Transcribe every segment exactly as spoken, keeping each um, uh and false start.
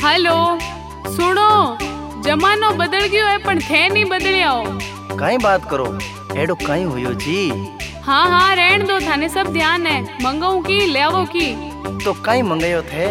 Hello सुनो, जमानो बदल गयो है पण थे नहीं बदलिया हो। काई बात करो, एडो काई होयो जी? हाँ हाँ रहन दो, थाने सब ध्यान है। मंगाऊ की ले आवो की तो काई मंगायो थे?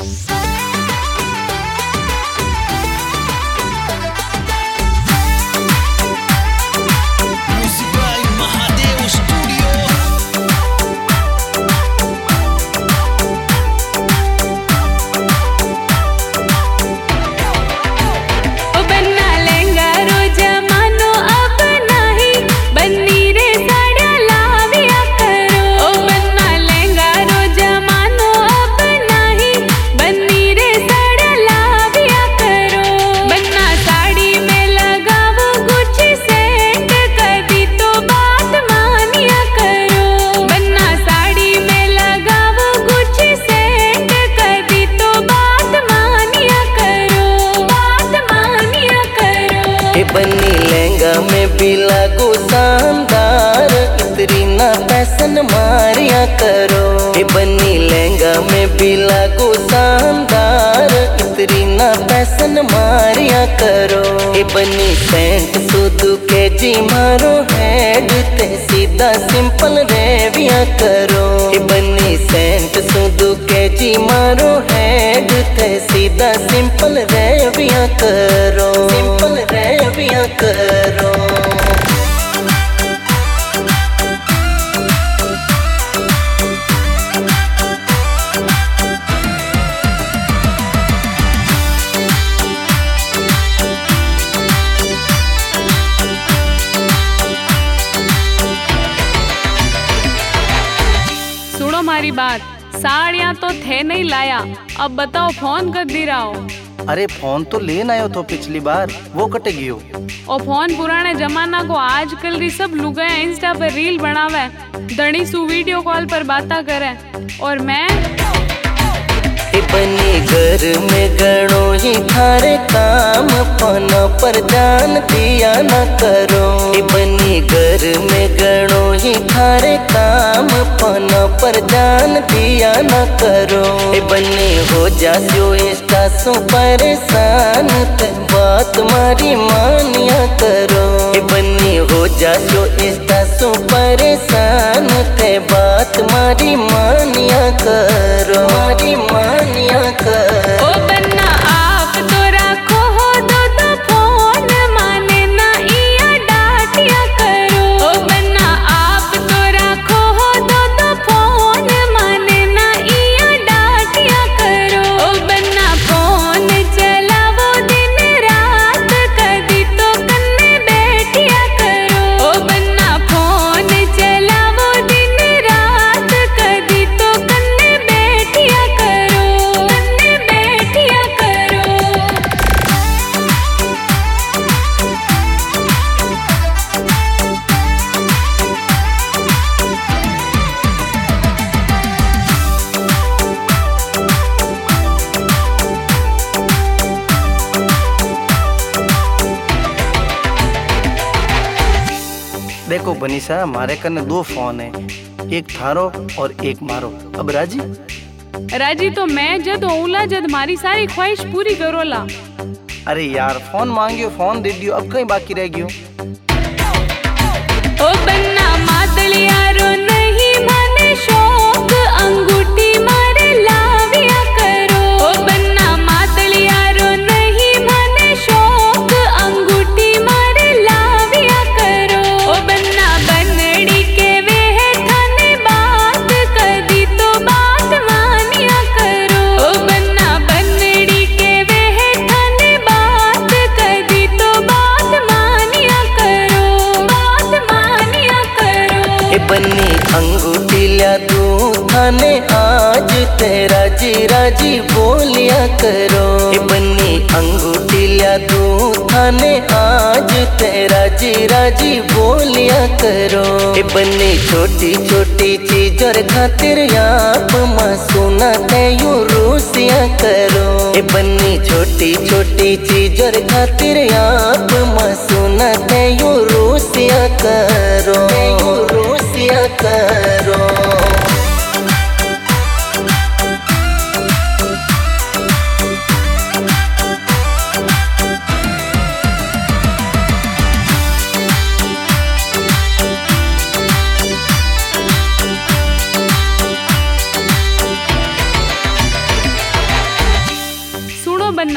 बन्नी लहंगा में भी लागू शानदार, इतनी ना फैशन मारिया करो। ए बन्नी लहंगा में भी लागू शानदार, इतनी ना फैशन मारिया करो। ए बन्नी पैंट सूदू के जी मारो हेड ते सीधा सिंपल रेविया करो। ए बन्नी पैंट सूदू के जी मारो हेड ते सीधा सिंपल रेविया करो। सिंपल रेविया करो। सुनो मारी बात, साड़ियाँ तो थे नहीं लाया, अब बताओ फोन कर दी रहा हो। अरे फोन तो लेन आयो तो पिछली बार, वो कट गयो। और फोन पुराने जमाना को, आजकल री सब लुगाया इंस्टा पर रील बनावे, धनी सु वीडियो कॉल पर बाता करे। और मैं बनी घर में गणो ही थारे काम, फोन पर ध्यान दिया न करो। बनी घर में गणो ही थारे काम, फोन पर ध्यान दिया न करो। बनी हो जासो इंस्टा सो परेशान, ते बात मारी मानिया करो। बनी हो जासो इंस्टा सो परेशान, ते बात मारी मानिया करो। मारी मानिया करो। ओ बन्ना आप तो राखो हो दो तो फोन, माने ना इया डाटिया करो। ओ बन्ना आप तो राखो हो दो तो फोन, माने ना इया डाटिया करो। ओ बन्ना फोन चलावो दिन रात, कदी तो कन्ने बैठिया करो। ओ बन्ना फोन चलावो दिन रात, कदी तो कन्ने बैठिया करो। कन्ने बैठिया करो। देखो बनीसा, मारे कने दो फोन है, एक थारो और एक मारो। अब राजी? राजी तो मैं जद ओला जद मारी सारी ख्वाहिश पूरी करोला। अरे यार फोन मांगियो, फोन दे दियो, अब कहीं बाकी रह गयो। ओ बन्ना मातलिया रो नहीं माने शौक, अंगूठी मारे लाविया करो। ओ बन्ना मातलिया रो नहीं माने शौक, अंगूठी मारे लाविया करो। ओ बन्ना बनड़ी के वे है थाने बात, कदी तो बात मानिया करो। ओ बन्ना बनड़ी के वे है थाने बात, कदी तो बात मानिया करो। बात मानिया करो। ए बन्नी अंगूठी लिया तू थाने आज, तेरा जी राजी बोलिया करो। ए बन्नी अंगूठी लिया तू थाने आज, तेरा जी राजी बोलिया करो। ए बन्नी छोटी छोटी चीजों खातिर आप मासूना ते यूं रूसिया करो। ए बन्नी छोटी छोटी चीजों खातिर आप मासूना ते यूं रूसिया करो। यूं रूसिया करो।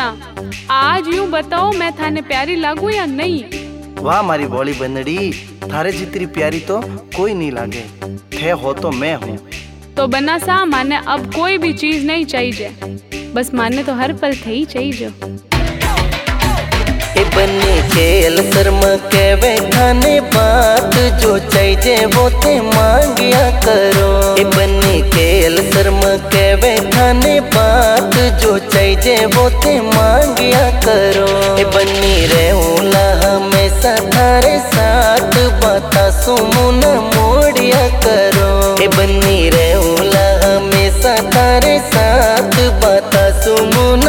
ना। आज यूं बताओ, मैं थाने प्यारी लागू या नहीं? वाह मारी बोली बंदड़ी, थारे जितनी प्यारी तो कोई नहीं लागे। थे हो तो मैं हूँ। तो बना सा माने अब कोई भी चीज नहीं चाहिए, बस माने तो हर पल थे ही चाहिए। ए बन्नी खेल शर्म के बैठाने बात जो चाहिए वो ते मांगिया करो। ए बन्नी खेल शर्म के बैठाने बात जो चाहिए वो ते मांगिया करो। ए बन्नी रहूला हमेशा थारे साथ बाता सुमुन मोड़िया करो। ए बन्नी रहूला हमेशा थारे साथ बाता सुमुन